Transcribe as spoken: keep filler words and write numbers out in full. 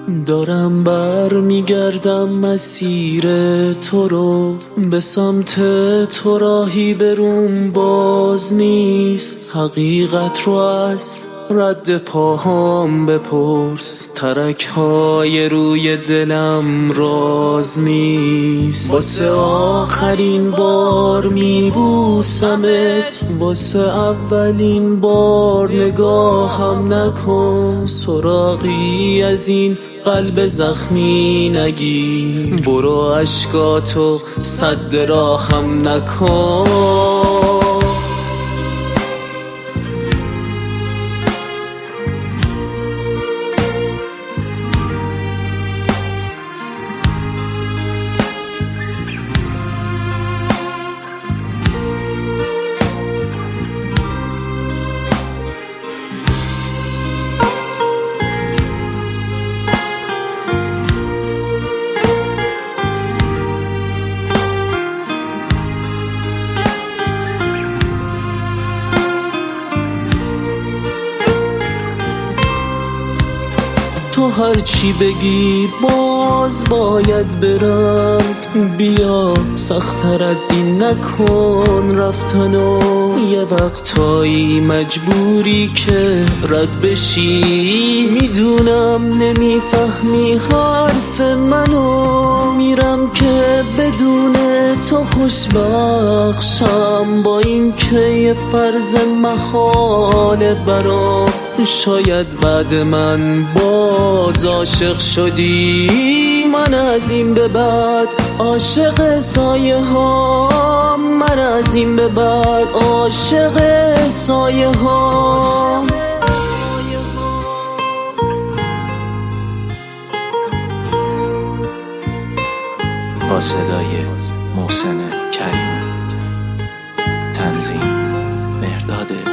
دارم بر میگردم مسیر تو رو، به سمت تو راهی بروم باز نیست. حقیقت رو از رد پاهام بپرس، ترک های روی دلم راز نیست. واسه آخرین بار میبوسمت، واسه اولین بار نگاهم نکن. سراغی از این قلب زخمی نگیر، برو اشکاتو سد راهم نکن. تو هرچی بگی باز باید برم، بیا سخت‌تر از این نکن رفتنو. یه وقتایی مجبوری که رد بشی، میدونم نمیفهمی حرف منو. میرم که بدون تو خوشبخشم، با این که یه فرض محاله برام. شاید بعد من باز عاشق شدی، من از این به بعد عاشق سایه ها، من از این به بعد عاشق سایه ها. با صدای محسن کریم، تنظیم مهرداد